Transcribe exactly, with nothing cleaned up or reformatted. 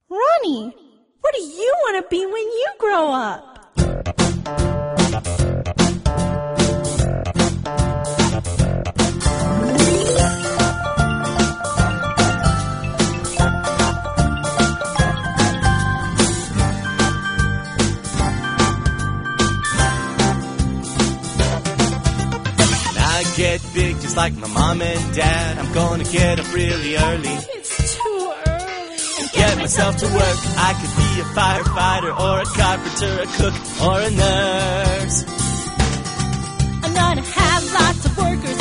Ronnie, what do you want to be when you grow up? Get big just like my mom and dad. I'm gonna get up really early. It's too early. And get myself to work. I could be a firefighter or a carpenter, a cook or a nurse. I'm gonna have lots of workers